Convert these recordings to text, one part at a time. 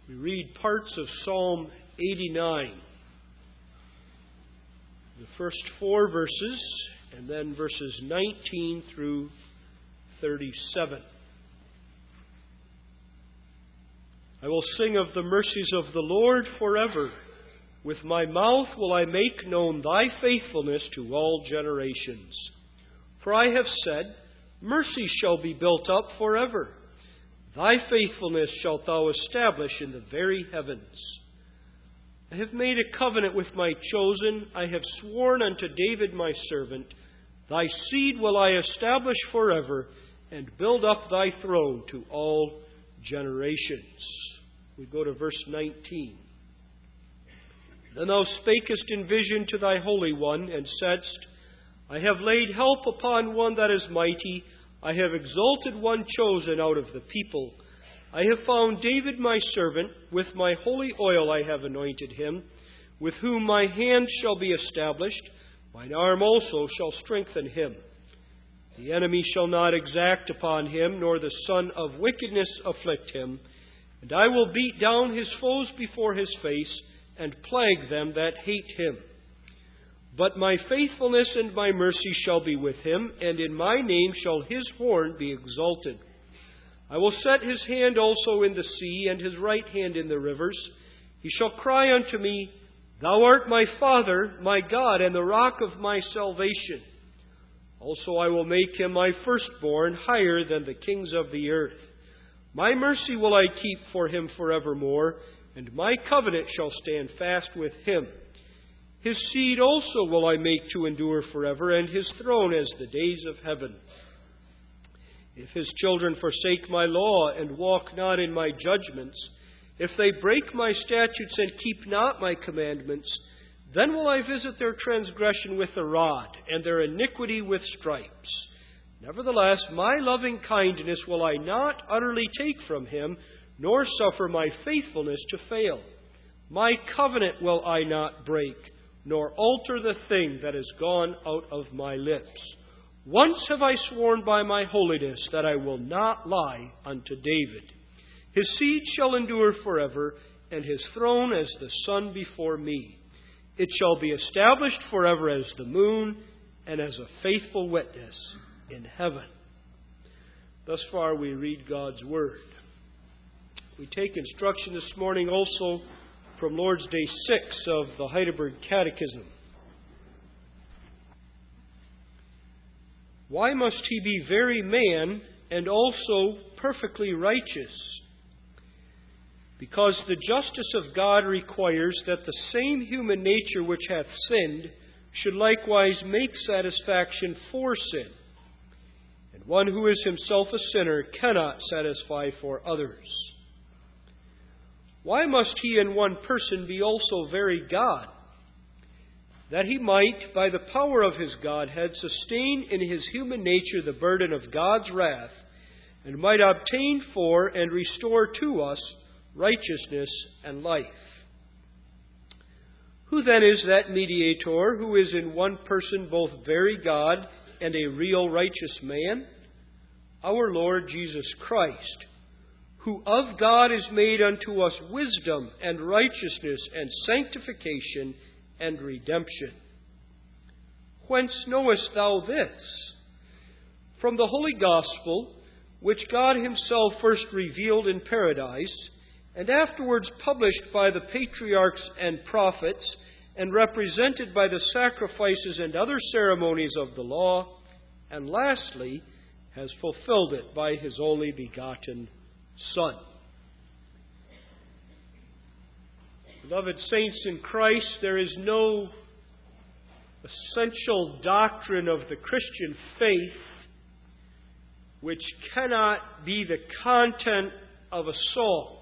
We read parts of Psalm 89. The first 4 verses, and then verses 19 through 37. I will sing of the mercies of the Lord forever. With my mouth will I make known thy faithfulness to all generations. For I have said, mercy shall be built up forever. Thy faithfulness shalt thou establish in the very heavens. I have made a covenant with my chosen. I have sworn unto David my servant, thy seed will I establish forever, and build up thy throne to all generations. We go to verse 19. Then thou spakest in vision to thy Holy One, and saidst, I have laid help upon one that is mighty. I have exalted one chosen out of the people. I have found David my servant. With my holy oil I have anointed him, with whom my hand shall be established. Mine arm also shall strengthen him. The enemy shall not exact upon him, nor the son of wickedness afflict him. And I will beat down his foes before his face, and plague them that hate him. But my faithfulness and my mercy shall be with him, and in my name shall his horn be exalted. I will set his hand also in the sea, and his right hand in the rivers. He shall cry unto me, Thou art my Father, my God, and the rock of my salvation. Also I will make him my firstborn, higher than the kings of the earth. My mercy will I keep for him forevermore, and my covenant shall stand fast with him. His seed also will I make to endure forever, and his throne as the days of heaven. If his children forsake my law, and walk not in my judgments, if they break my statutes and keep not my commandments, then will I visit their transgression with the rod, and their iniquity with stripes. Nevertheless, my loving kindness will I not utterly take from him, nor suffer my faithfulness to fail. My covenant will I not break, nor alter the thing that is gone out of my lips. Once have I sworn by my holiness that I will not lie unto David. His seed shall endure forever, and his throne as the sun before me. It shall be established forever as the moon, and as a faithful witness in heaven. Thus far we read God's Word. We take instruction this morning also from Lord's Day 6 of the Heidelberg Catechism. Why must he be very man and also perfectly righteous? Because the justice of God requires that the same human nature which hath sinned should likewise make satisfaction for sin. And one who is himself a sinner cannot satisfy for others. Why must he in one person be also very God? That he might, by the power of his Godhead, sustain in his human nature the burden of God's wrath, and might obtain for and restore to us righteousness and life. Who then is that mediator who is in one person both very God and a real righteous man? Our Lord Jesus Christ, who of God is made unto us wisdom and righteousness and sanctification and redemption. Whence knowest thou this? From the Holy Gospel, which God himself first revealed in paradise, and afterwards published by the patriarchs and prophets, and represented by the sacrifices and other ceremonies of the law, and lastly, has fulfilled it by his only begotten Son. Beloved saints in Christ, there is no essential doctrine of the Christian faith which cannot be the content of a song.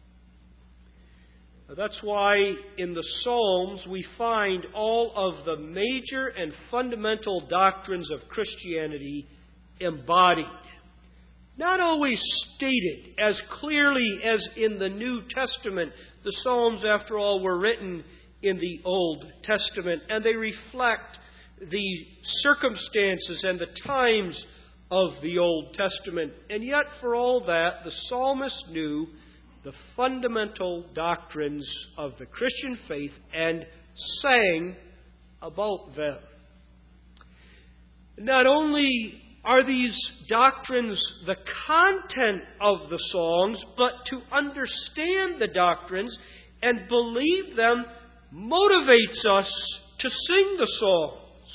That's why in the Psalms we find all of the major and fundamental doctrines of Christianity embodied. Not always stated as clearly as in the New Testament. The Psalms, after all, were written in the Old Testament, and they reflect the circumstances and the times of the Old Testament. And yet, for all that, the psalmist knew the fundamental doctrines of the Christian faith and sang about them. Not only are these doctrines the content of the songs, but to understand the doctrines and believe them motivates us to sing the songs.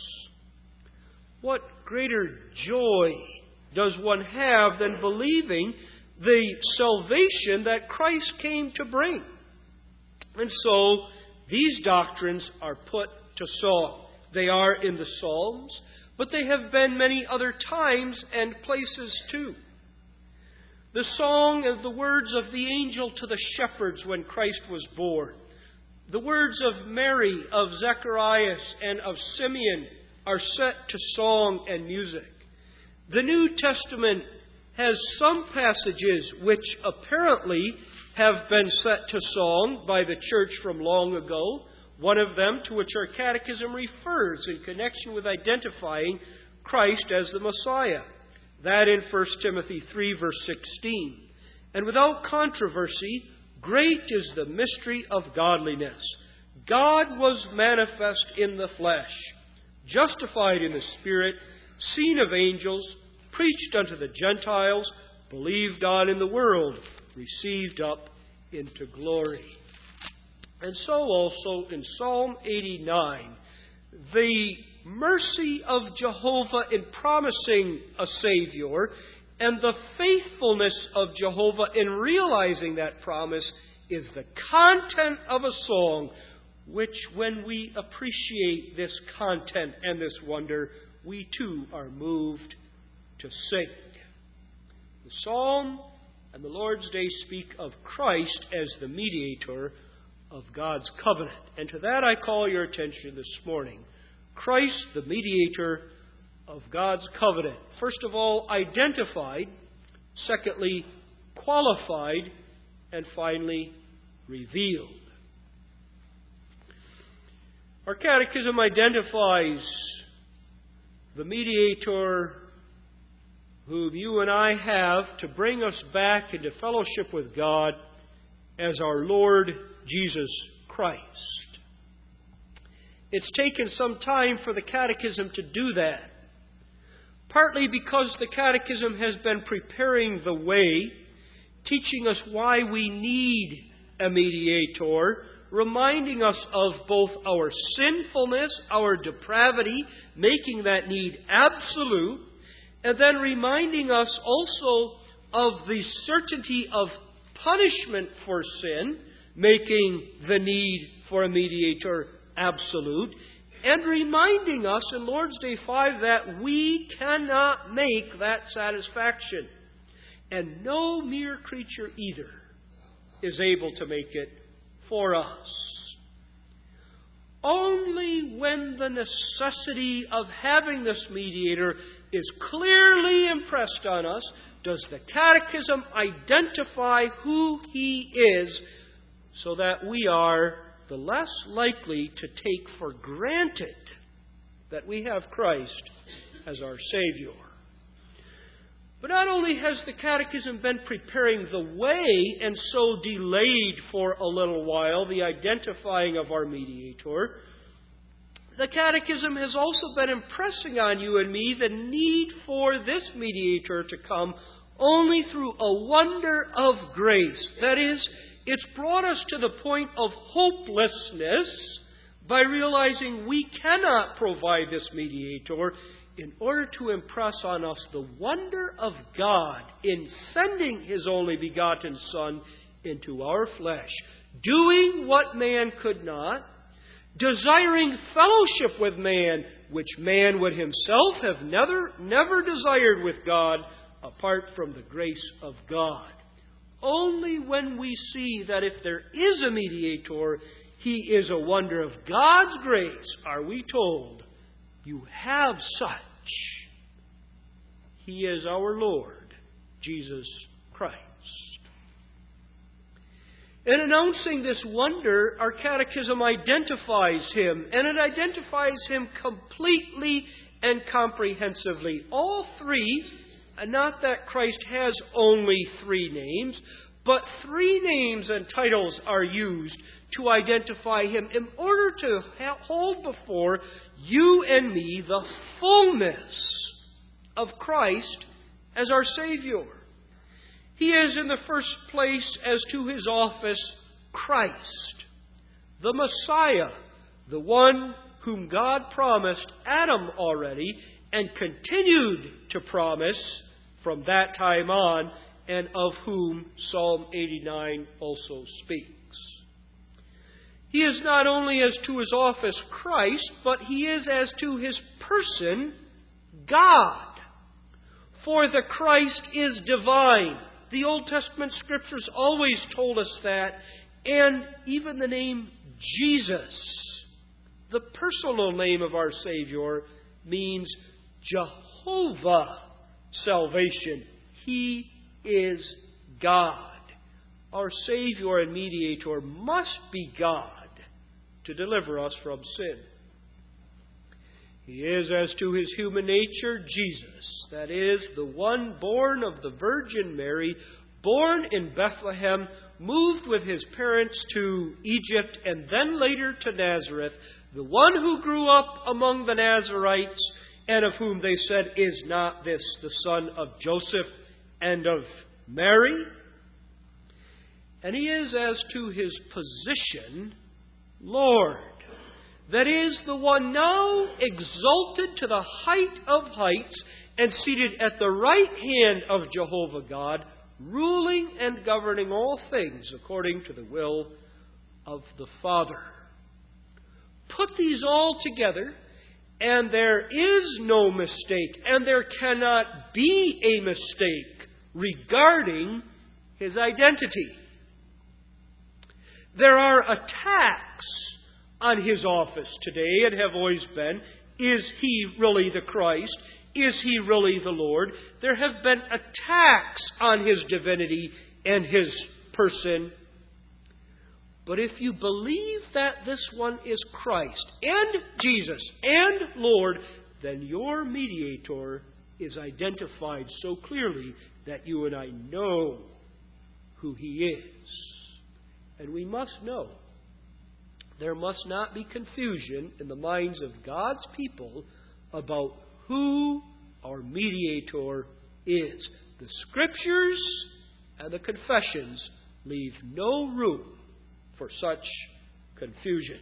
What greater joy does one have than believing the salvation that Christ came to bring? And so, these doctrines are put to song. They are in the Psalms, but they have been many other times and places too. The song of the words of the angel to the shepherds when Christ was born, the words of Mary, of Zacharias, and of Simeon are set to song and music. The New Testament has some passages which apparently have been set to song by the church from long ago, one of them to which our catechism refers in connection with identifying Christ as the Messiah. That in 1 Timothy 3, verse 16. And without controversy, great is the mystery of godliness. God was manifest in the flesh, justified in the Spirit, seen of angels, preached unto the Gentiles, believed on in the world, received up into glory. And so also in Psalm 89, the mercy of Jehovah in promising a Savior and the faithfulness of Jehovah in realizing that promise is the content of a song, which when we appreciate this content and this wonder, we too are moved to sing. The Psalm and the Lord's Day speak of Christ as the mediator of God's covenant. And to that I call your attention this morning. Christ, the mediator of God's covenant. First of all, identified. Secondly, qualified. And finally, revealed. Our catechism identifies the mediator whom you and I have to bring us back into fellowship with God as our Lord Jesus Christ. It's taken some time for the Catechism to do that, partly because the Catechism has been preparing the way, teaching us why we need a mediator, reminding us of both our sinfulness, our depravity, making that need absolute, and then reminding us also of the certainty of punishment for sin, making the need for a mediator absolute, and reminding us in Lord's Day 5 that we cannot make that satisfaction. And no mere creature either is able to make it for us. Only when the necessity of having this mediator is clearly impressed on us does the Catechism identify who He is, so that we are the less likely to take for granted that we have Christ as our Savior. But not only has the Catechism been preparing the way and so delayed for a little while the identifying of our mediator, the Catechism has also been impressing on you and me the need for this mediator to come only through a wonder of grace. That is, it's brought us to the point of hopelessness by realizing we cannot provide this mediator in order to impress on us the wonder of God in sending His only begotten Son into our flesh, doing what man could not, desiring fellowship with man, which man would himself have never desired with God apart from the grace of God. Only when we see that if there is a mediator, He is a wonder of God's grace, are we told, you have such. He is our Lord, Jesus Christ. In announcing this wonder, our Catechism identifies Him, and it identifies Him completely and comprehensively. All three, and not that Christ has only three names, But three names and titles are used to identify Him in order to hold before you and me the fullness of Christ as our Savior. He is, in the first place, as to His office, Christ, the Messiah, the one whom God promised Adam already and continued to promise from that time on, and of whom Psalm 89 also speaks. He is not only as to His office Christ, but He is as to His person God. For the Christ is divine. The Old Testament Scriptures always told us that, and even the name Jesus, the personal name of our Savior, means Jehovah salvation. He is God. Our Savior and Mediator must be God to deliver us from sin. He is, as to His human nature, Jesus, that is, the one born of the Virgin Mary, born in Bethlehem, moved with His parents to Egypt and then later to Nazareth, the one who grew up among the Nazarites, and of whom they said, "Is not this the son of Joseph and of Mary?" And He is, as to His position, Lord. That is, the one now exalted to the height of heights and seated at the right hand of Jehovah God, ruling and governing all things according to the will of the Father. Put these all together, and there is no mistake, and there cannot be a mistake regarding His identity. There are attacks on His office today, and have always been. Is He really the Christ? Is He really the Lord? There have been attacks on His divinity and His person. But if you believe that this one is Christ and Jesus and Lord, then your mediator is identified so clearly that you and I know who He is. And we must know. There must not be confusion in the minds of God's people about who our mediator is. The Scriptures and the confessions leave no room for such confusion.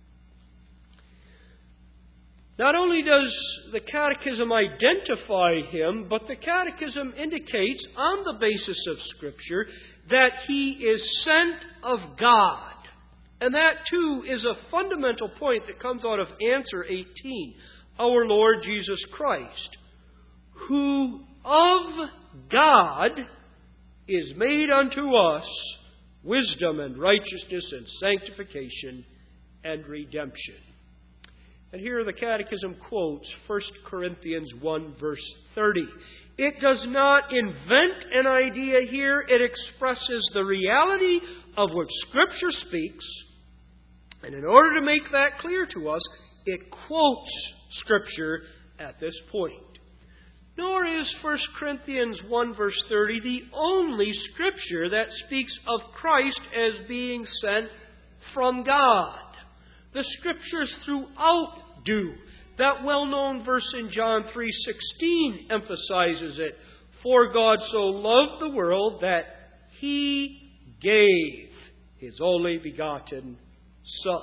Not only does the Catechism identify Him, but the Catechism indicates, on the basis of Scripture, that He is sent of God. And that, too, is a fundamental point that comes out of answer 18. Our Lord Jesus Christ, who of God is made unto us wisdom and righteousness and sanctification and redemption. And here the Catechism quotes 1 Corinthians 1 verse 30. It does not invent an idea here. It expresses the reality of what Scripture speaks. And in order to make that clear to us, it quotes Scripture at this point. Nor is 1 Corinthians 1 verse 30 the only Scripture that speaks of Christ as being sent from God. The Scriptures throughout do. That well-known verse in John 3:16 emphasizes it. For God so loved the world that He gave His only begotten Son.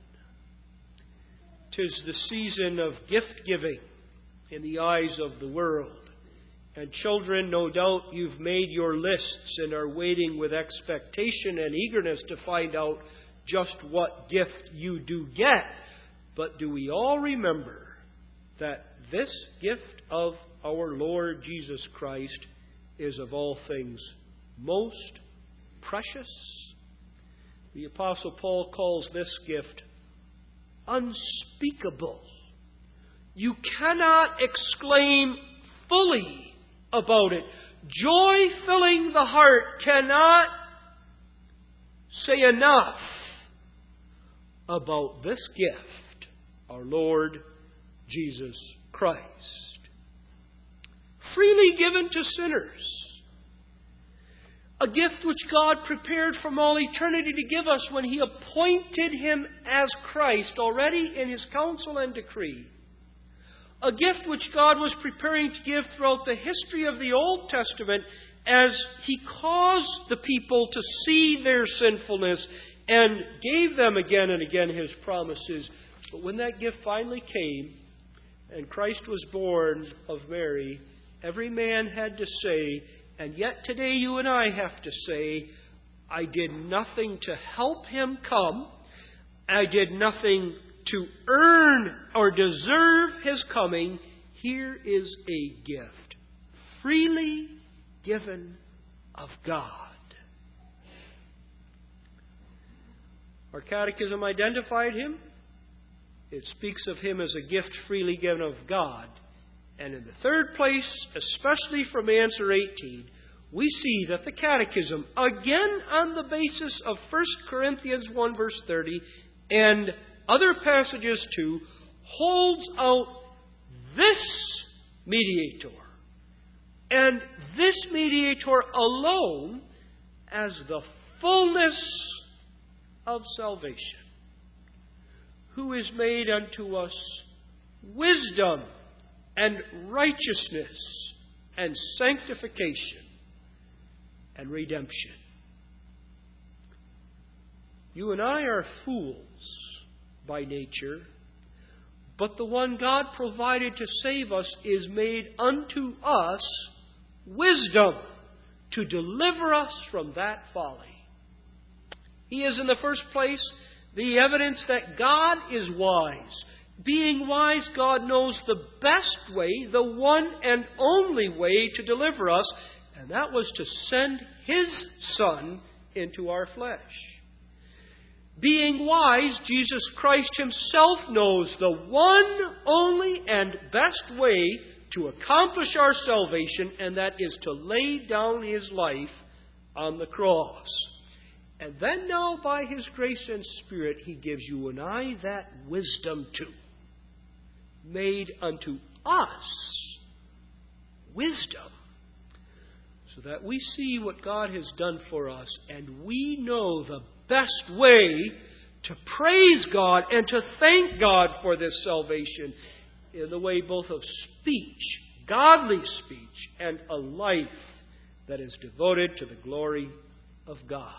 'Tis the season of gift-giving in the eyes of the world. And children, no doubt you've made your lists and are waiting with expectation and eagerness to find out just what gift you do get. But do we all remember that this gift of our Lord Jesus Christ is of all things most precious? The Apostle Paul calls this gift unspeakable. You cannot exclaim fully about it. Joy filling the heart cannot say enough about this gift, our Lord Jesus Christ. Freely given to sinners. A gift which God prepared from all eternity to give us when He appointed Him as Christ already in His counsel and decree. A gift which God was preparing to give throughout the history of the Old Testament as He caused the people to see their sinfulness and gave them again and again His promises. But when that gift finally came and Christ was born of Mary, every man had to say, and yet today you and I have to say, I did nothing to help Him come. I did nothing to earn or deserve His coming. Here is a gift, freely given of God. Our catechism identified Him. It speaks of Him as a gift freely given of God. And in the third place, especially from answer 18, we see that the Catechism, again on the basis of 1 Corinthians 1 verse 30 and other passages too, holds out this mediator, and this mediator alone, as the fullness of salvation, who is made unto us wisdom and righteousness and sanctification and redemption. You and I are fools by nature, but the one God provided to save us is made unto us wisdom to deliver us from that folly. He is, in the first place, the evidence that God is wise. Being wise, God knows the best way, the one and only way to deliver us, and that was to send His Son into our flesh. Being wise, Jesus Christ Himself knows the one, only, and best way to accomplish our salvation, and that is to lay down His life on the cross. And then now, by His grace and Spirit, He gives you and I that wisdom too. Made unto us wisdom, so that we see what God has done for us, and we know the best way to praise God and to thank God for this salvation in the way both of speech, godly speech, and a life that is devoted to the glory of God.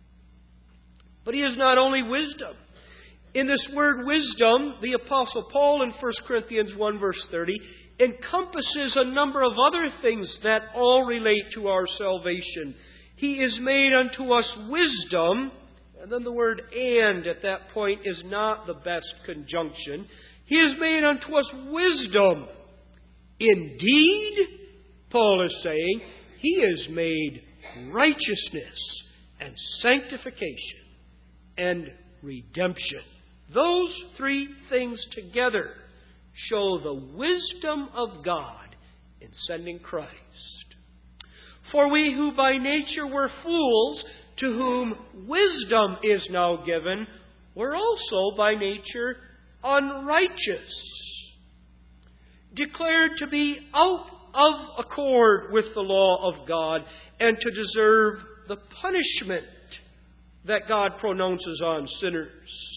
But He is not only wisdom. In this word wisdom, the Apostle Paul in 1 Corinthians 1 verse 30 encompasses a number of other things that all relate to our salvation. He is made unto us wisdom, and then the word "and" at that point is not the best conjunction. He is made unto us wisdom. Indeed, Paul is saying, He is made righteousness and sanctification and redemption. Those three things together show the wisdom of God in sending Christ. For we who by nature were fools, to whom wisdom is now given, were also by nature unrighteous, declared to be out of accord with the law of God, and to deserve the punishment that God pronounces on sinners.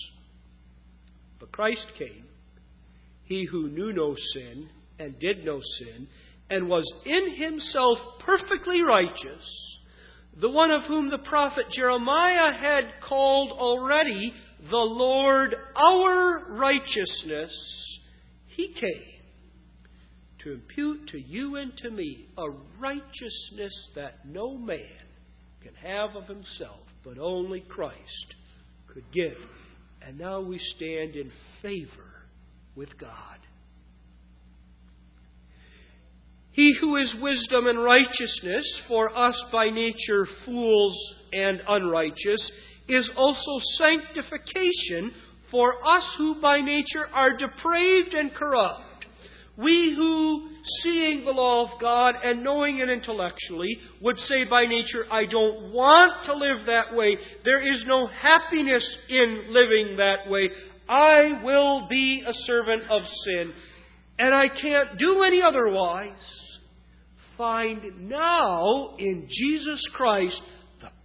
But Christ came, He who knew no sin and did no sin, and was in Himself perfectly righteous, the one of whom the prophet Jeremiah had called already the Lord our righteousness. He came to impute to you and to me a righteousness that no man can have of himself, but only Christ could give. And now we stand in favor with God. He who is wisdom and righteousness, for us by nature fools and unrighteous, is also sanctification for us who by nature are depraved and corrupt. We who, seeing the law of God and knowing it intellectually, would say by nature, I don't want to live that way. There is no happiness in living that way. I will be a servant of sin, and I can't do any otherwise. Find now in Jesus Christ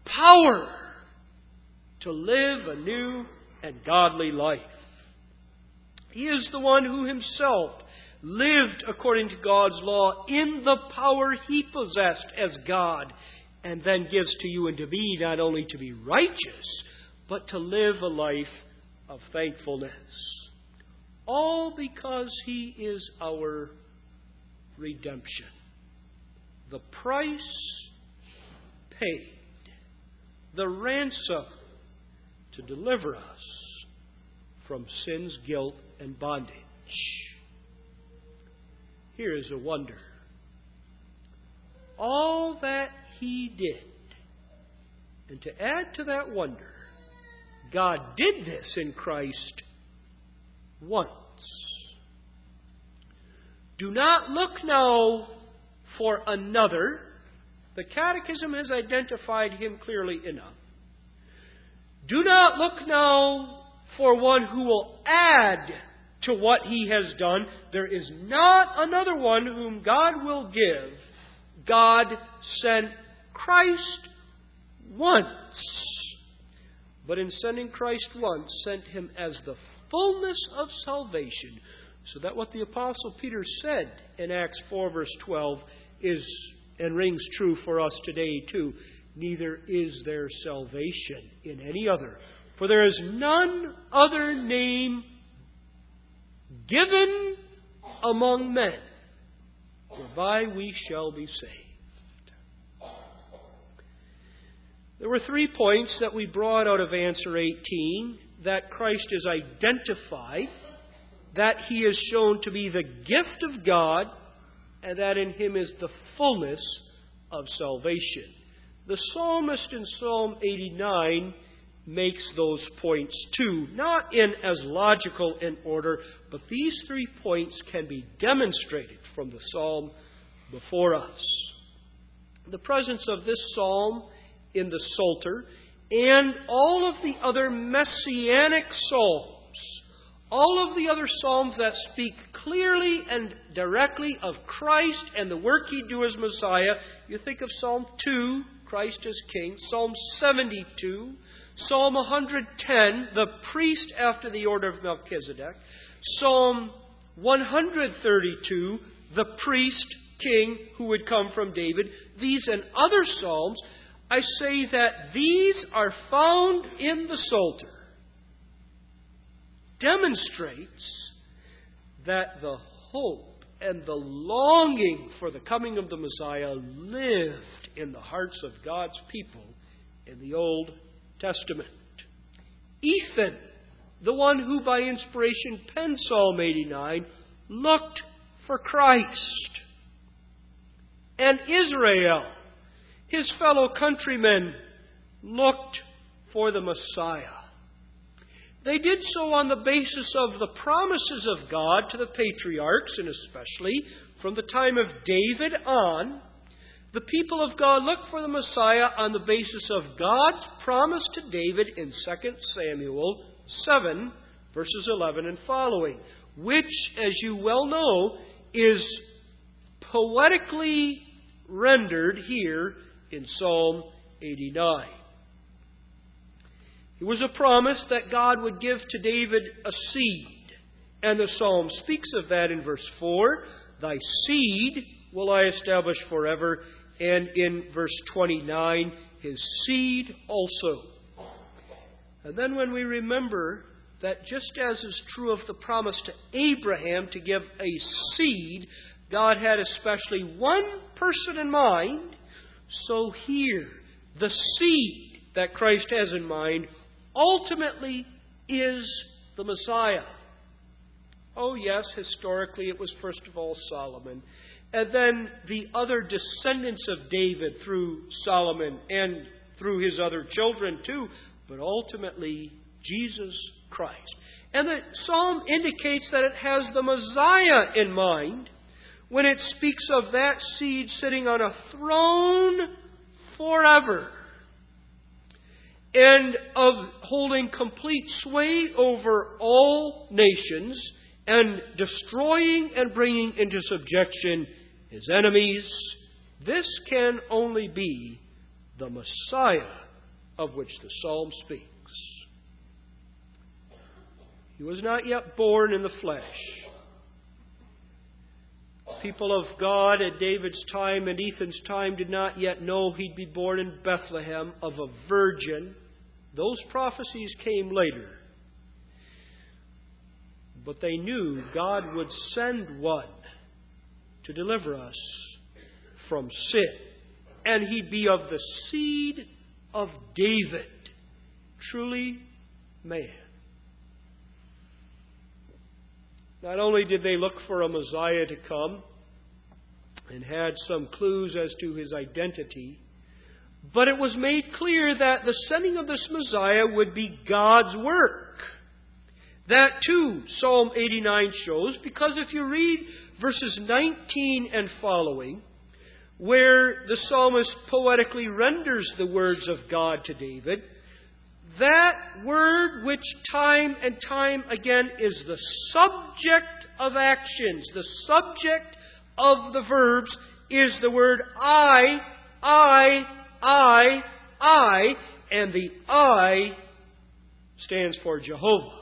power to live a new and godly life. He is the one who himself lived according to God's law in the power he possessed as God, and then gives to you and to me not only to be righteous, but to live a life of thankfulness. All because he is our redemption. The price paid. The ransom to deliver us from sin's guilt and bondage. Here is a wonder. All that he did. And to add to that wonder, God did this in Christ once. Do not look now for another. The Catechism has identified him clearly enough. Do not look now for one who will add to what he has done. There is not another one whom God will give. God sent Christ once. But in sending Christ once, sent him as the fullness of salvation. So that what the Apostle Peter said in Acts 4 verse 12 is and rings true for us today too. Neither is there salvation in any other. For there is none other name given among men whereby we shall be saved. There were 3 points that we brought out of answer 18. That Christ is identified, that he is shown to be the gift of God, and that in him is the fullness of salvation. The psalmist in Psalm 89 makes those points too, not in as logical an order, but these 3 points can be demonstrated from the psalm before us. The presence of this psalm in the Psalter and all of the other messianic psalms, all of the other psalms that speak clearly and directly of Christ and the work He'd do as Messiah. You think of Psalm 2, Christ as King, Psalm 72, Psalm 110, the priest after the order of Melchizedek, Psalm 132, the priest king who would come from David. These and other psalms, I say that these are found in the Psalter, demonstrates that the hope and the longing for the coming of the Messiah lived in the hearts of God's people in the Old Testament. Ethan, the one who by inspiration penned Psalm 89, looked for Christ. And Israel, his fellow countrymen, looked for the Messiah. They did so on the basis of the promises of God to the patriarchs, and especially from the time of David on. The people of God looked for the Messiah on the basis of God's promise to David in 2 Samuel 7, verses 11 and following, which, as you well know, is poetically rendered here in Psalm 89. It was a promise that God would give to David a seed. And the psalm speaks of that in verse 4. Thy seed will I establish forever. And in verse 29, his seed also. And then when we remember that just as is true of the promise to Abraham to give a seed, God had especially one person in mind. So here, the seed that Christ has in mind ultimately is the Messiah. Oh yes, historically it was first of all Solomon, and then the other descendants of David through Solomon and through his other children too, but ultimately Jesus Christ. And the psalm indicates that it has the Messiah in mind when it speaks of that seed sitting on a throne forever, and of holding complete sway over all nations and destroying and bringing into subjection his enemies. This can only be the Messiah of which the psalm speaks. He was not yet born in the flesh. People of God at David's time and Ethan's time did not yet know he'd be born in Bethlehem of a virgin. Those prophecies came later. But they knew God would send one to deliver us from sin. And he'd be of the seed of David. Truly man. Not only did they look for a Messiah to come and had some clues as to his identity, but it was made clear that the sending of this Messiah would be God's work. That too, Psalm 89 shows, because if you read verses 19 and following, where the psalmist poetically renders the words of God to David, that word which time and time again is the subject of actions, the subject of the verbs, is the word I, and the I stands for Jehovah.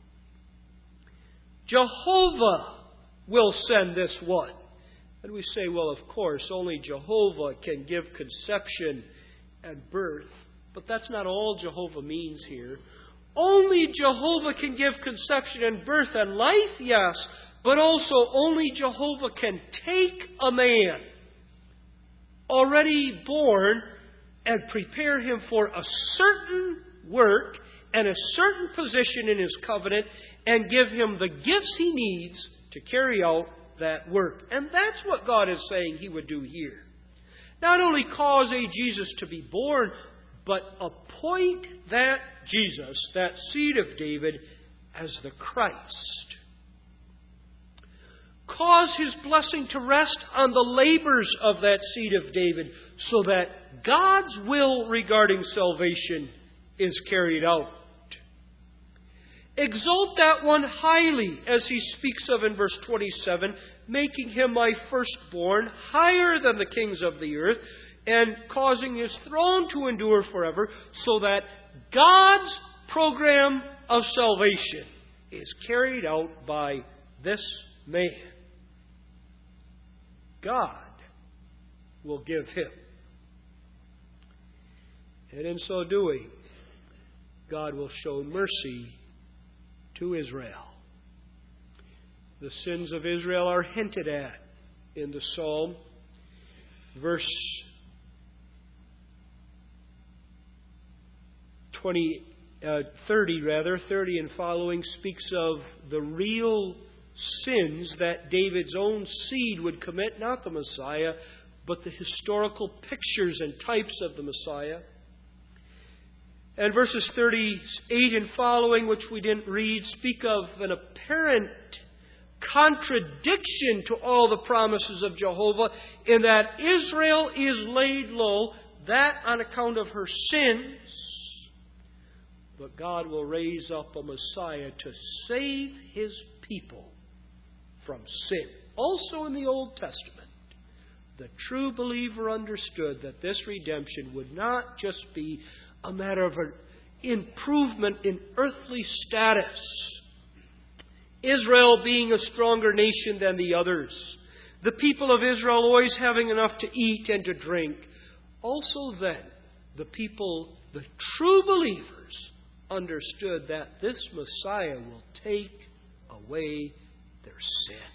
Jehovah will send this one. And we say, well, of course, only Jehovah can give conception and birth. But that's not all Jehovah means here. Only Jehovah can give conception and birth and life, yes, but also only Jehovah can take a man already born and prepare him for a certain work and a certain position in his covenant and give him the gifts he needs to carry out that work. And that's what God is saying he would do here. Not only cause a Jesus to be born, but appoint that Jesus, that seed of David, as the Christ. Cause his blessing to rest on the labors of that seed of David, so that God's will regarding salvation is carried out. Exalt that one highly, as he speaks of in verse 27, making him my firstborn, higher than the kings of the earth, and causing his throne to endure forever, so that God's program of salvation is carried out by this man. God will give him. And in so doing, God will show mercy to Israel. The sins of Israel are hinted at in the psalm. Verse 30 and following speaks of the real sins that David's own seed would commit, not the Messiah, but the historical pictures and types of the Messiah. And verses 38 and following, which we didn't read, speak of an apparent contradiction to all the promises of Jehovah, in that Israel is laid low, that on account of her sins. But God will raise up a Messiah to save His people from sin. Also in the Old Testament, the true believer understood that this redemption would not just be a matter of an improvement in earthly status, Israel being a stronger nation than the others, the people of Israel always having enough to eat and to drink. Also then, the people, the true believers, understood that this Messiah will take away their sin.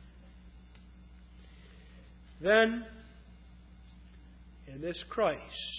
Then, in this Christ,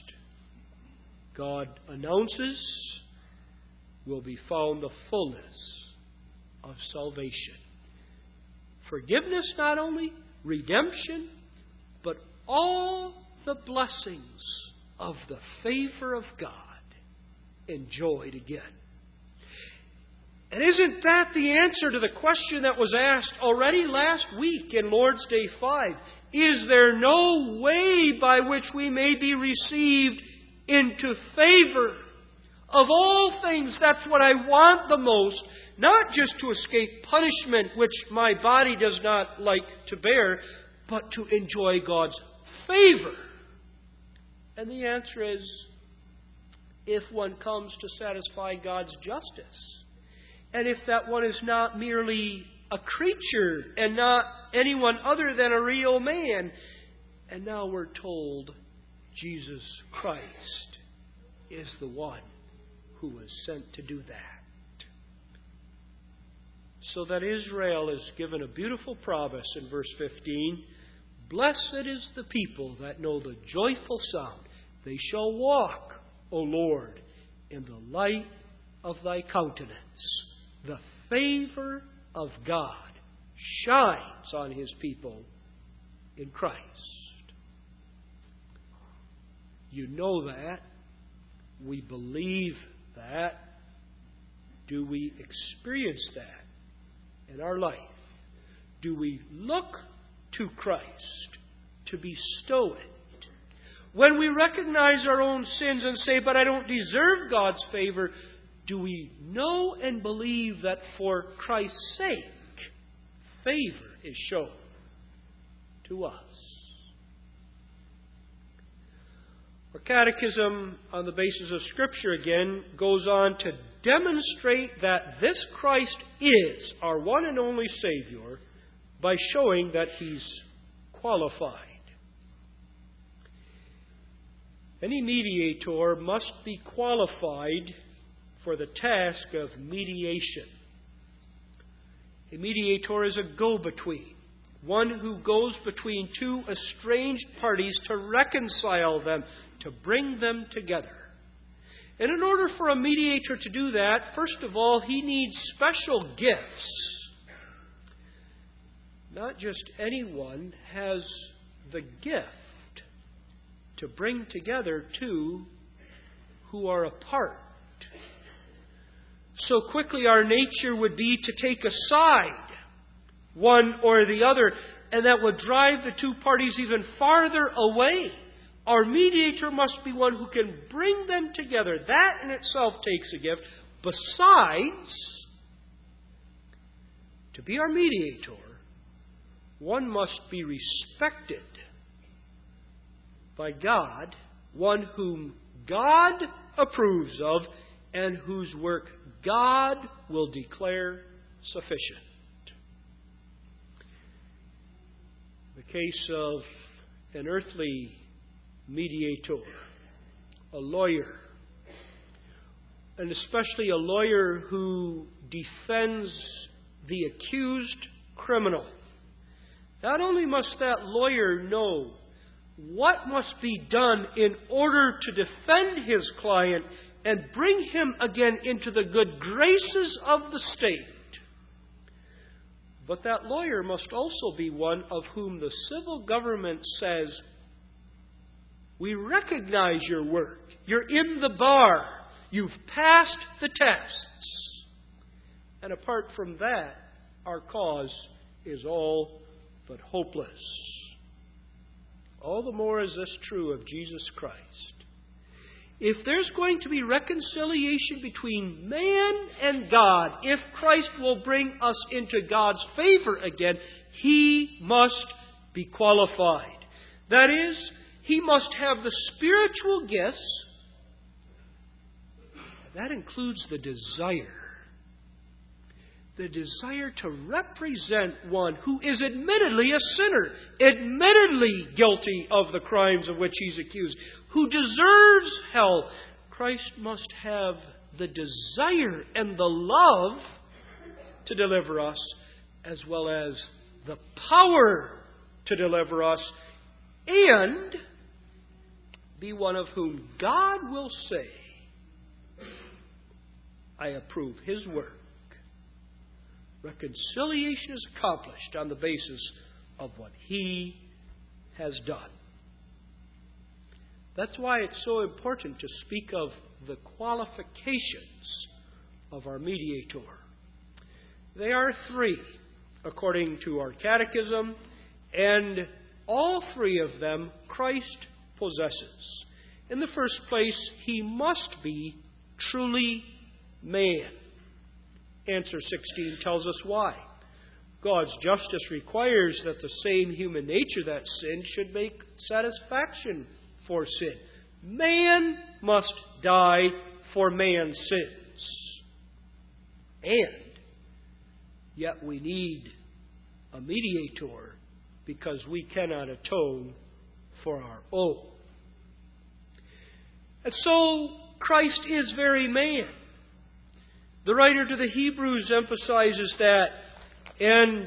God announces, will be found the fullness of salvation. Forgiveness not only, redemption, but all the blessings of the favor of God enjoyed again. And isn't that the answer to the question that was asked already last week in Lord's Day 5? Is there no way by which we may be received into favor? Of all things, that's what I want the most. Not just to escape punishment, which my body does not like to bear, but to enjoy God's favor. And the answer is if one comes to satisfy God's justice. And if that one is not merely a creature and not anyone other than a real man. And now we're told Jesus Christ is the one who was sent to do that. So that Israel is given a beautiful promise in verse 15. Blessed is the people that know the joyful sound. They shall walk, O Lord, in the light of thy countenance. The favor of God shines on His people in Christ. You know that. We believe that. Do we experience that in our life? Do we look to Christ to bestow it? When we recognize our own sins and say, but I don't deserve God's favor, do we know and believe that for Christ's sake, favor is shown to us? Our catechism, on the basis of Scripture again, goes on to demonstrate that this Christ is our one and only Savior by showing that He's qualified. Any mediator must be qualified for the task of mediation. A mediator is a go-between, one who goes between two estranged parties to reconcile them, to bring them together. And in order for a mediator to do that, first of all, he needs special gifts. Not just anyone has the gift to bring together two who are apart. So quickly our nature would be to take a side, one or the other, and that would drive the two parties even farther away. Our mediator must be one who can bring them together. That in itself takes a gift. Besides, to be our mediator, one must be respected by God, one whom God approves of, and whose work God will declare sufficient. The case of an earthly mediator, a lawyer, and especially a lawyer who defends the accused criminal. Not only must that lawyer know what must be done in order to defend his client and bring him again into the good graces of the state, but that lawyer must also be one of whom the civil government says, we recognize your work. You're in the bar. You've passed the tests. And apart from that, our cause is all but hopeless. All the more is this true of Jesus Christ. If there's going to be reconciliation between man and God, if Christ will bring us into God's favor again, He must be qualified. That is, He must have the spiritual gifts. That includes the desire. The desire to represent one who is admittedly a sinner, admittedly guilty of the crimes of which he's accused, who deserves hell. Christ must have the desire and the love to deliver us, as well as the power to deliver us, and be one of whom God will say, I approve His work. Reconciliation is accomplished on the basis of what He has done. That's why it's so important to speak of the qualifications of our mediator. They are three, according to our catechism, and all three of them Christ possesses. In the first place, He must be truly man. Answer 16 tells us why. God's justice requires that the same human nature that sinned should make satisfaction for sin. Man must die for man's sins. And yet we need a mediator because we cannot atone for our own. And so Christ is very man. The writer to the Hebrews emphasizes that and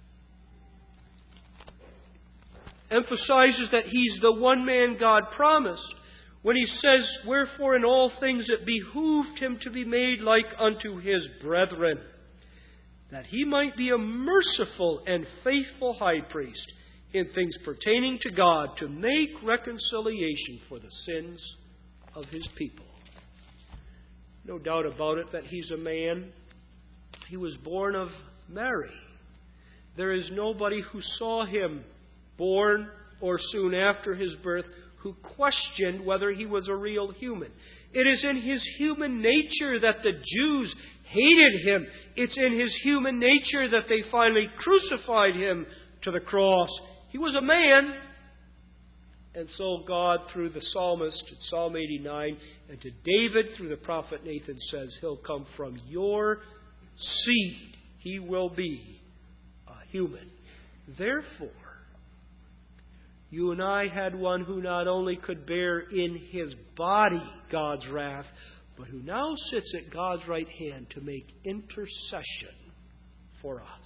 emphasizes that He's the one man God promised when he says, "Wherefore in all things it behooved Him to be made like unto His brethren, that He might be a merciful and faithful high priest in things pertaining to God, to make reconciliation for the sins of His people." No doubt about it that He's a man. He was born of Mary. There is nobody who saw Him born or soon after His birth who questioned whether He was a real human. It is in His human nature that the Jews hated Him. It's in His human nature that they finally crucified Him to the cross. He was a man. And so God, through the psalmist in Psalm 89, and to David through the prophet Nathan, says He'll come from your seed. He will be a human. Therefore, you and I had one who not only could bear in His body God's wrath, but who now sits at God's right hand to make intercession for us.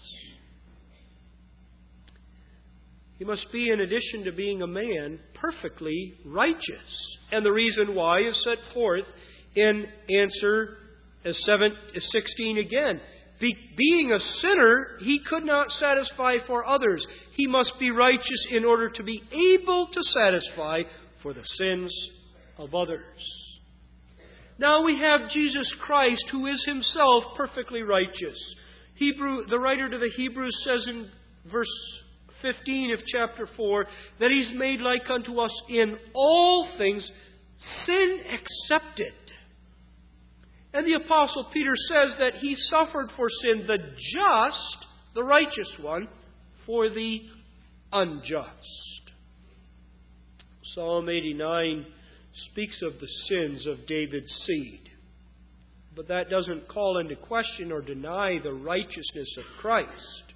He must be, in addition to being a man, perfectly righteous. And the reason why is set forth in answer 16 again. Being a sinner, He could not satisfy for others. He must be righteous in order to be able to satisfy for the sins of others. Now we have Jesus Christ, who is Himself perfectly righteous. The writer to the Hebrews says in verse 15 of chapter 4 that He's made like unto us in all things, sin excepted. And the Apostle Peter says that He suffered for sin, the just, the righteous one, for the unjust. Psalm 89 speaks of the sins of David's seed. But that doesn't call into question or deny the righteousness of Christ.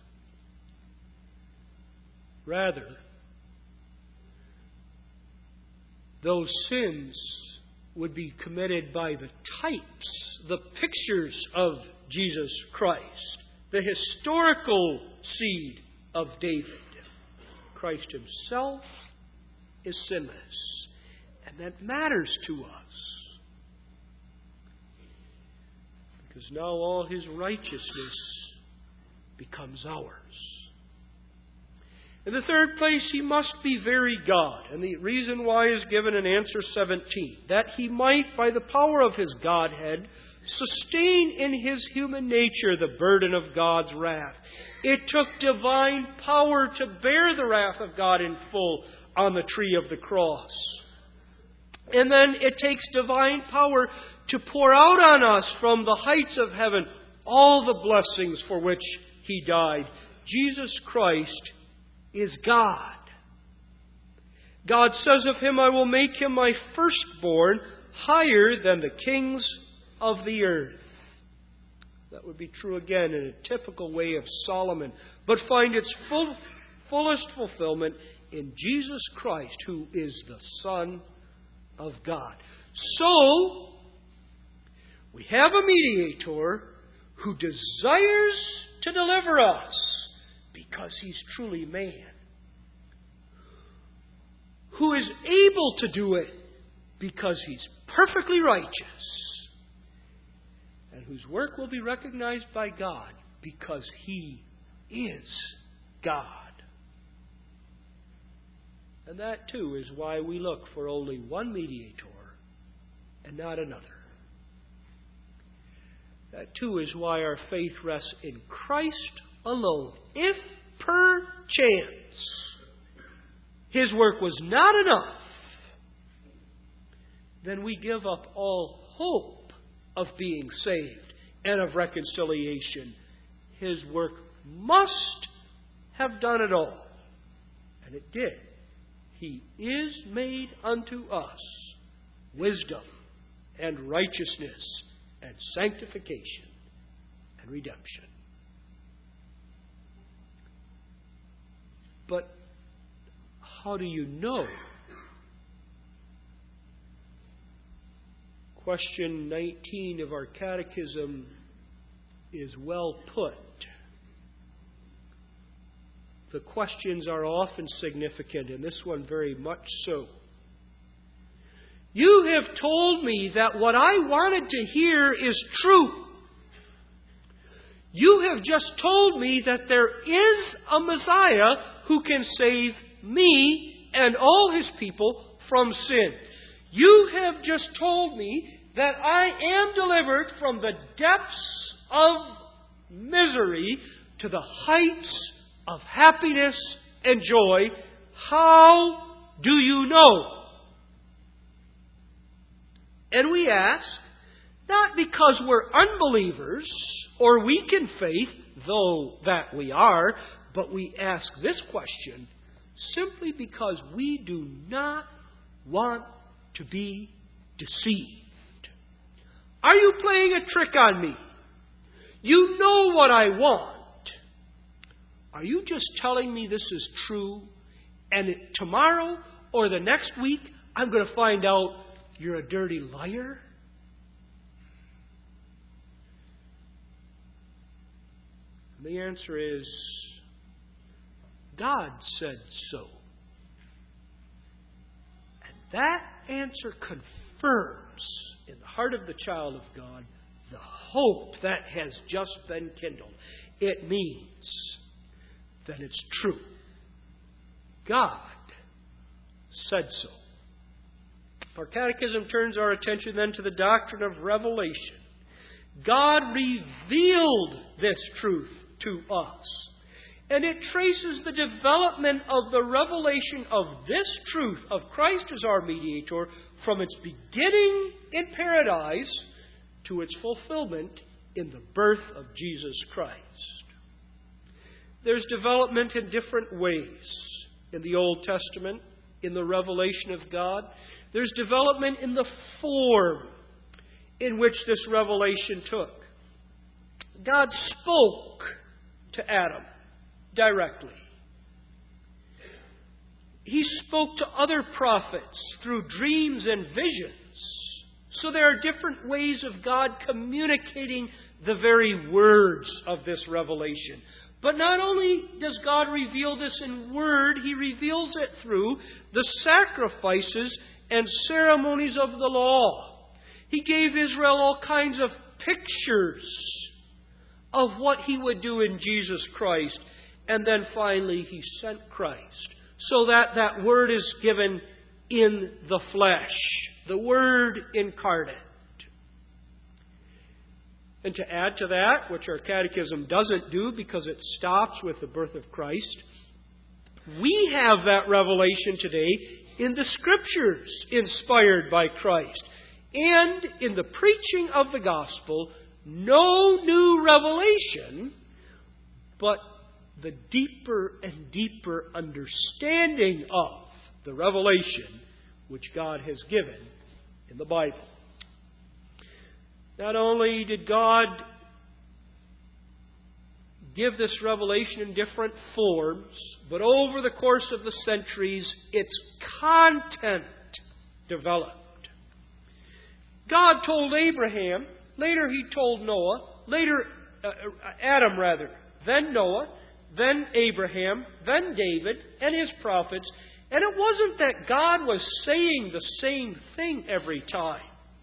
Rather, those sins would be committed by the types, the pictures of Jesus Christ, the historical seed of David. Christ Himself is sinless, and that matters to us, because now all His righteousness becomes ours. In the third place, He must be very God. And the reason why is given in answer 17. That He might, by the power of His Godhead, sustain in His human nature the burden of God's wrath. It took divine power to bear the wrath of God in full on the tree of the cross. And then it takes divine power to pour out on us from the heights of heaven all the blessings for which He died. Jesus Christ is God. God says of Him, "I will make Him my firstborn, higher than the kings of the earth." That would be true again in a typical way of Solomon, but find its fullest fulfillment in Jesus Christ, who is the Son of God. So, we have a mediator who desires to deliver us, because He's truly man, who is able to do it because He's perfectly righteous, and whose work will be recognized by God because He is God. And that too is why we look for only one mediator and not another. That too is why our faith rests in Christ alone. If perchance His work was not enough, then we give up all hope of being saved and of reconciliation. His work must have done it all. And it did. He is made unto us wisdom and righteousness and sanctification and redemption. But how do you know? Question 19 of our catechism is well put. The questions are often significant, and this one very much so. You have told me that what I wanted to hear is true. You have just told me that there is a Messiah who can save me and all His people from sin. You have just told me that I am delivered from the depths of misery to the heights of happiness and joy. How do you know? And we ask, not because we're unbelievers or weak in faith, though that we are, but we ask this question simply because we do not want to be deceived. Are you playing a trick on me? You know what I want. Are you just telling me this is true, and tomorrow or the next week I'm going to find out you're a dirty liar? And the answer is, God said so. And that answer confirms in the heart of the child of God the hope that has just been kindled. It means that it's true. God said so. Our catechism turns our attention then to the doctrine of revelation. God revealed this truth to us. And it traces the development of the revelation of this truth of Christ as our mediator from its beginning in paradise to its fulfillment in the birth of Jesus Christ. There's development in different ways in the Old Testament, in the revelation of God. There's development in the form in which this revelation took. God spoke to Adam directly. He spoke to other prophets through dreams and visions. So there are different ways of God communicating the very words of this revelation. But not only does God reveal this in word, He reveals it through the sacrifices and ceremonies of the law. He gave Israel all kinds of pictures of what He would do in Jesus Christ. And then finally He sent Christ. So that word is given in the flesh. The Word incarnate. And to add to that, which our catechism doesn't do because it stops with the birth of Christ, we have that revelation today in the Scriptures inspired by Christ. And in the preaching of the gospel, no new revelation, but the deeper and deeper understanding of the revelation which God has given in the Bible. Not only did God give this revelation in different forms, but over the course of the centuries, its content developed. God told Abraham, later He told Noah, Adam, then Noah, then Abraham, then David, and his prophets. And it wasn't that God was saying the same thing every time.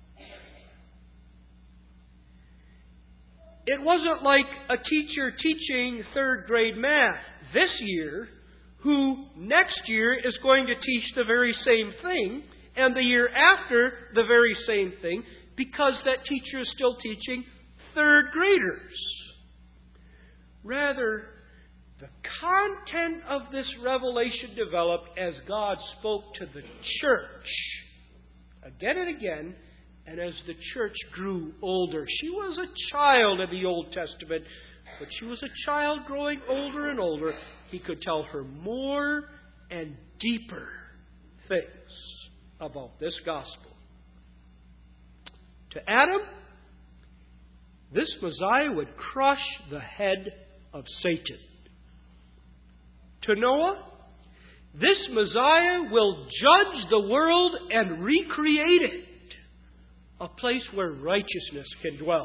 It wasn't like a teacher teaching third grade math this year who next year is going to teach the very same thing and the year after the very same thing because that teacher is still teaching third graders. Rather, the content of this revelation developed as God spoke to the church again and again. And as the church grew older, she was a child in the Old Testament, but she was a child growing older and older. He could tell her more and deeper things about this gospel. To Adam, this Messiah would crush the head of Satan. To Noah, this Messiah will judge the world and recreate it, a place where righteousness can dwell.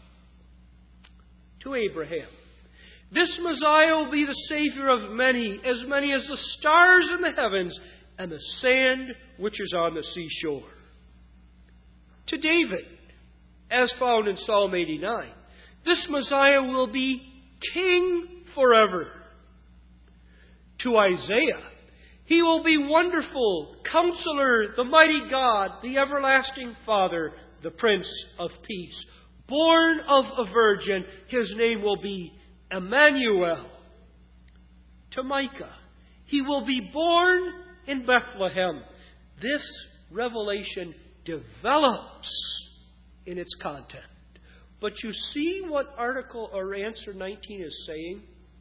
To Abraham, this Messiah will be the Savior of many as the stars in the heavens and the sand which is on the seashore. To David, as found in Psalm 89, this Messiah will be king forever. To Isaiah, he will be Wonderful, Counselor, the Mighty God, the Everlasting Father, the Prince of Peace. Born of a virgin, his name will be Emmanuel. To Micah, he will be born in Bethlehem. This revelation develops in its content. But you see what article or answer 19 is saying?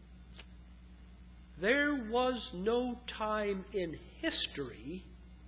There was no time in history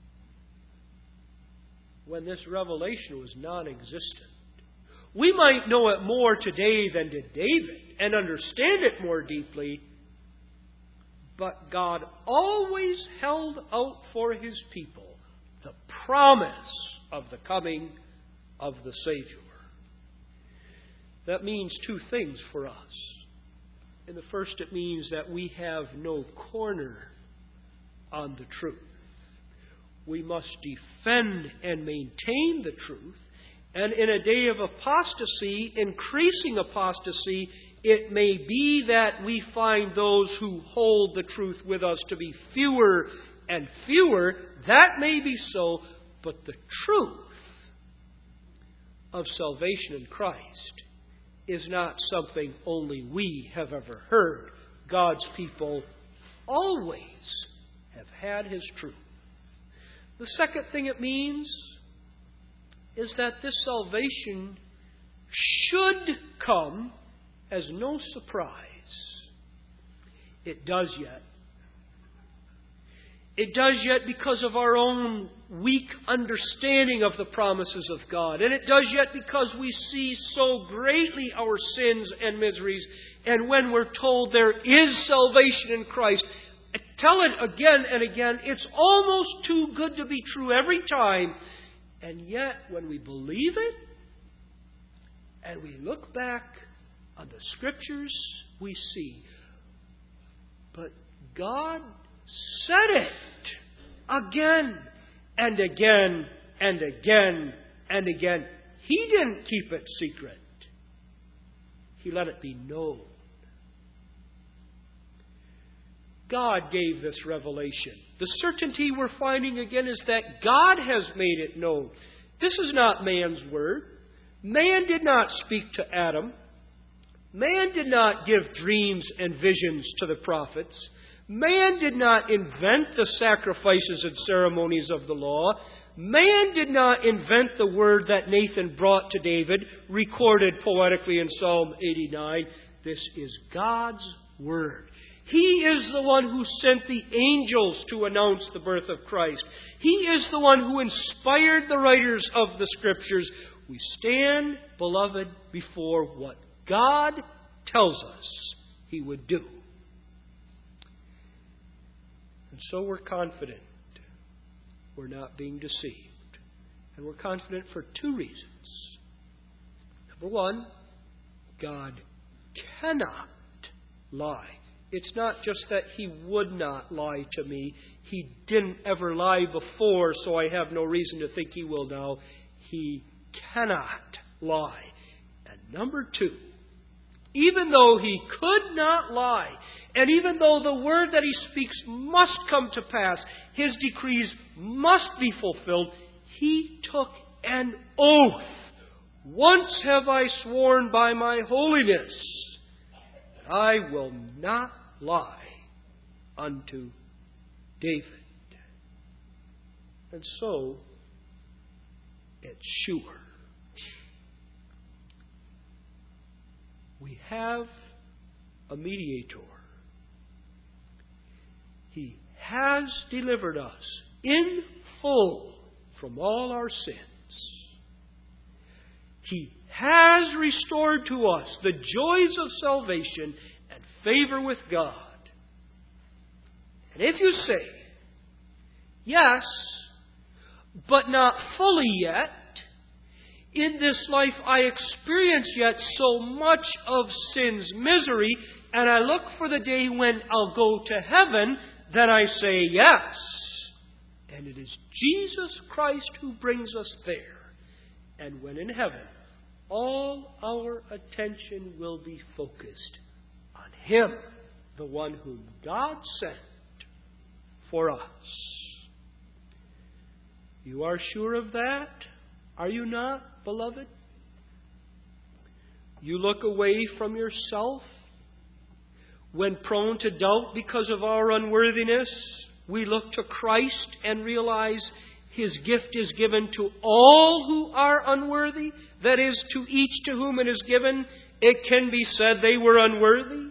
when this revelation was non-existent. We might know it more today than did David and understand it more deeply, but God always held out for His people the promise of the coming of the Savior. That means two things for us. In the first, it means that we have no corner on the truth. We must defend and maintain the truth. And in a day of apostasy, increasing apostasy, it may be that we find those who hold the truth with us to be fewer and fewer. That may be so, but the truth of salvation in Christ is not something only we have ever heard. God's people always have had His truth. The second thing it means is that this salvation should come as no surprise. It does yet. It does yet because of our own weak understanding of the promises of God. And it does yet because we see so greatly our sins and miseries. And when we're told there is salvation in Christ, I tell it again and again, it's almost too good to be true every time. And yet, when we believe it, and we look back on the Scriptures, we see, but God said it again and again and again and again. He didn't keep it secret. He let it be known. God gave this revelation. The certainty we're finding again is that God has made it known. This is not man's word. Man did not speak to Adam. Man did not give dreams and visions to the prophets. Man did not invent the sacrifices and ceremonies of the law. Man did not invent the word that Nathan brought to David, recorded poetically in Psalm 89. This is God's word. He is the one who sent the angels to announce the birth of Christ. He is the one who inspired the writers of the Scriptures. We stand, beloved, before what God tells us He would do. And so we're confident we're not being deceived. And we're confident for two reasons. Number one, God cannot lie. It's not just that He would not lie to me. He didn't ever lie before, so I have no reason to think He will now. He cannot lie. And number two, even though He could not lie, and even though the word that He speaks must come to pass, His decrees must be fulfilled, He took an oath. Once have I sworn by my holiness, I will not lie unto David. And so, it's sure. We have a mediator. He has delivered us in full from all our sins. He has restored to us the joys of salvation and favor with God. And if you say, yes, but not fully yet, in this life I experience yet so much of sin's misery, and I look for the day when I'll go to heaven, then I say yes. And it is Jesus Christ who brings us there. And when in heaven, all our attention will be focused on Him, the one whom God sent for us. You are sure of that? Are you not, beloved? You look away from yourself when prone to doubt because of our unworthiness. We look to Christ and realize His gift is given to all who are unworthy. That is, to each to whom it is given, it can be said they were unworthy.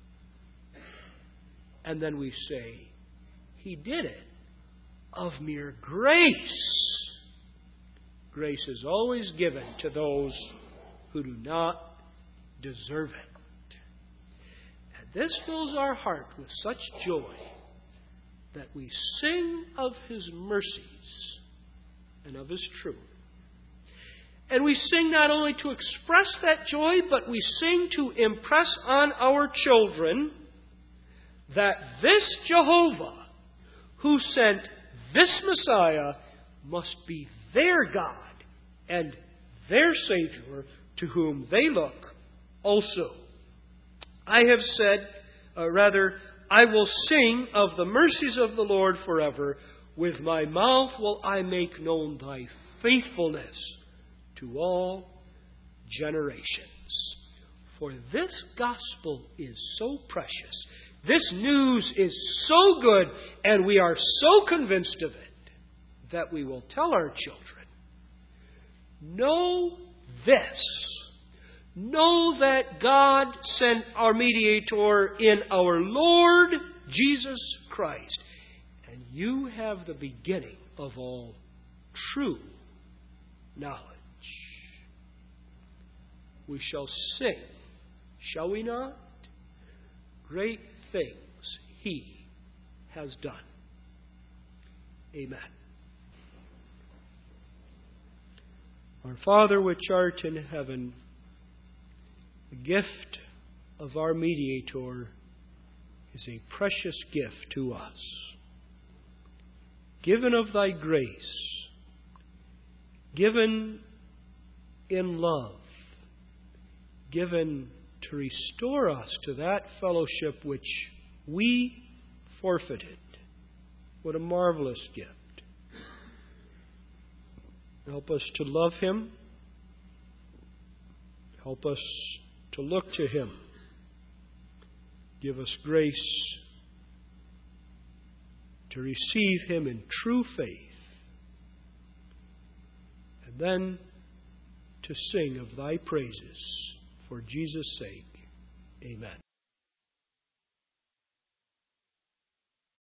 And then we say, He did it of mere grace. Grace is always given to those who do not deserve it. And this fills our heart with such joy that we sing of His mercies and of His truth. And we sing not only to express that joy, but we sing to impress on our children that this Jehovah who sent this Messiah must be their God and their Savior to whom they look also. I have said, I will sing of the mercies of the Lord forever. With my mouth will I make known Thy faithfulness to all generations. For this gospel is so precious. This news is so good, and we are so convinced of it that we will tell our children, know this. Know that God sent our mediator in our Lord Jesus Christ. And you have the beginning of all true knowledge. We shall sing, shall we not? Great things He has done. Amen. Our Father which art in heaven, the gift of our mediator is a precious gift to us, given of Thy grace, given in love, given to restore us to that fellowship which we forfeited. What a marvelous gift. Help us to love Him. Help us to look to Him. Give us grace to receive Him in true faith. And then to sing of Thy praises for Jesus' sake. Amen.